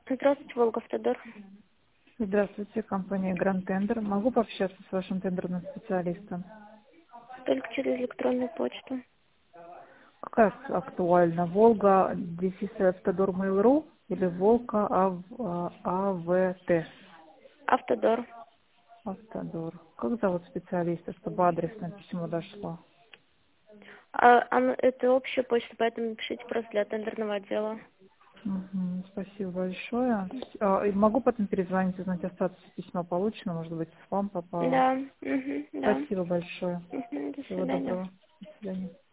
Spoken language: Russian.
Здравствуйте, Волгавтодор. Здравствуйте, компания Grand Tender. Могу пообщаться с вашим тендерным специалистом? Только через электронную почту. Какая актуальна? Волга, дефис Автодор Mail.ru или Волга АВТ? Автодор. Автодор. Как зовут специалиста, чтобы адресное письмо дошло? Это общая почта, поэтому пишите просто для тендерного отдела. Мгм, спасибо большое. И могу потом перезвонить, узнать, остаток письма получено, может быть, в спам попало. Да, да. Спасибо большое. До Всего свидания. доброго. До свидания.